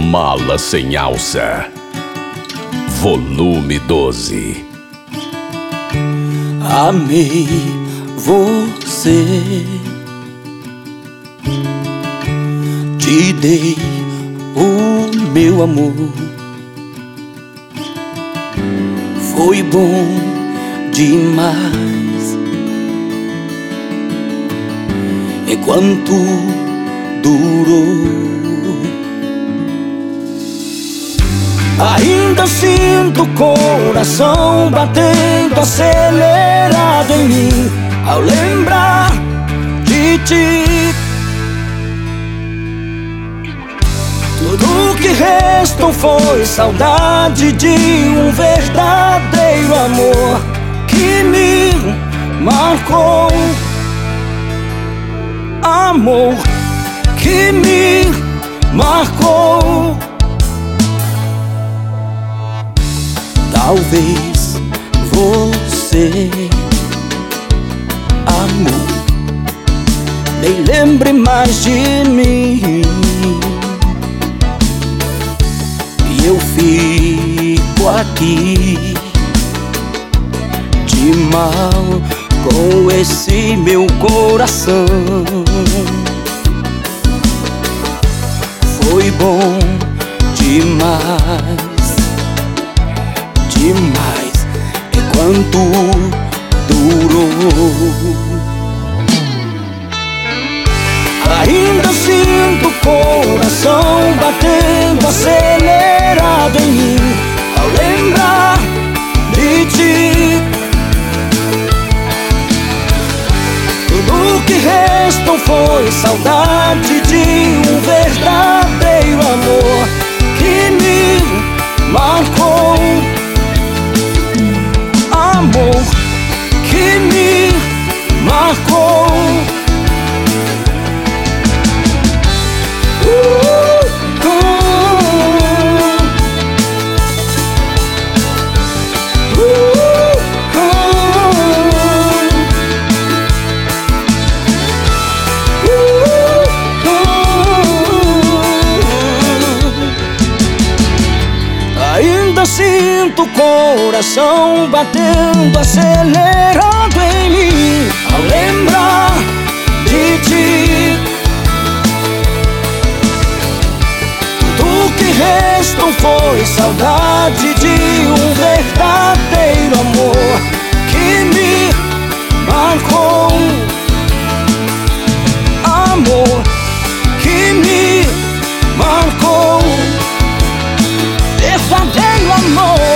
Mala Sem Alça, volume 12. Amei você, te dei o meu amor, foi bom demais. E quanto durou, ainda sinto o coração batendo acelerado em mim ao lembrar de ti. Tudo que restou foi saudade de um verdadeiro amor que me marcou. Amor que me marcou. Talvez você, amor, nem lembre mais de mim, e eu fico aqui de mal com esse meu coração. Foi bom demais, demais, enquanto durou. Ainda sinto o coração batendo acelerado em mim ao lembrar de ti. Tudo que restou foi saudade de um verdadeiro amor que me marcou. Amor que me marcou. Ainda sinto o coração batendo acelerado em mim ao lembrar de ti. Tudo que restou foi saudade de um verdadeiro amor que me marcou. Amor que me marcou. Verdadeiro amor.